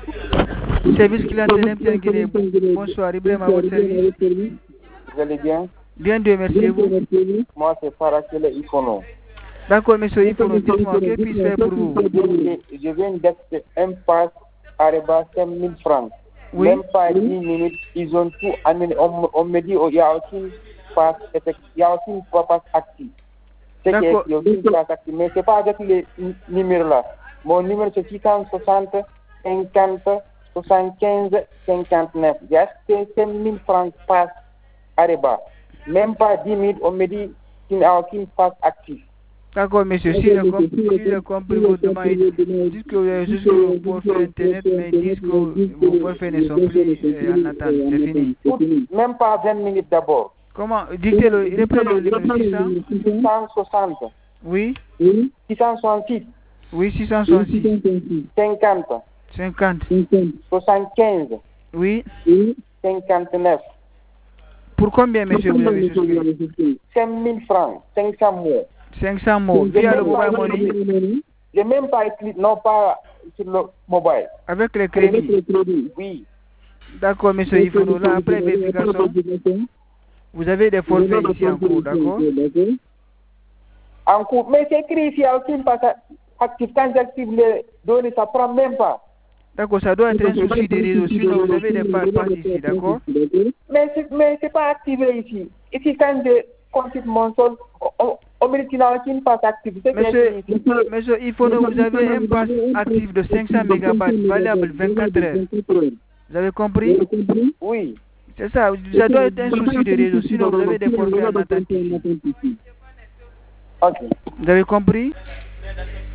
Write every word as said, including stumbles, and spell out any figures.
Service clientèle M T N Guinée. Bonsoir, Ibrahim à votre service. Vous allez bien? Bien, Dieu merci. Et vous? Moi, c'est Farakele Ifono. D'accord, monsieur Ifono, dites-moi, que puis-je faire pour vous? Je viens d'acheter un pass Areba cinq mille francs. Oui. Même pas dix minutes, ils ont tout amené. On, on me dit, oh, il y a aussi pass, il y a aussi une passe active. C'est qu'il y a aussi une passe active, mais ce n'est pas avec les numéros là. Mon numéro c'est six cent soixante, cinquante, soixante-quinze, cinquante-neuf. J'ai acheté cinq mille francs pass Areba. Même pas dix minutes, on me dit qu'il n'y a aucune passe active. D'accord, monsieur, si j'ai compris, compris vos demandes, dites que vous avez juste pour faire Internet, mais dites que vos forfaits ne sont plus euh, en attente, c'est fini. Même pas vingt minutes d'abord. Comment? Dictez-le, reprenez le numéro six cents. six cent soixante. Oui. six cent soixante-six. Oui, six cent soixante-six. cinquante. cinquante. soixante-quinze. Oui. cinquante-neuf. Pour combien, monsieur, vous avez souscrit? cinq mille francs, cinq cents mots. cinq cents mots. Via le mobile money? Je n'ai même pas écrit, non pas sur le mobile. Avec les crédits? Oui. D'accord, monsieur Ifono. Là, après vérification, vous avez des forfaits ici en cours, d'accord? En cours. Mais c'est écrit ici, aucune passe active. Quand j'active les données, ça ne prend même pas. D'accord, ça doit être un souci de réseau. Sinon, vous avez des passes ici, d'accord? Mais ce n'est pas activé ici. Ici, quand je consulte mon sol, on, on me dit qu'il n'y a aucune passe active. Monsieur, monsieur Ifono, vous avez un pass actif de cinq cents mégabytes valable vingt-quatre heures. Vous avez compris? Oui. C'est ça, ça doit être un souci de réseau. Sinon, vous avez des forfaits en attente ici. Ok. Vous avez compris?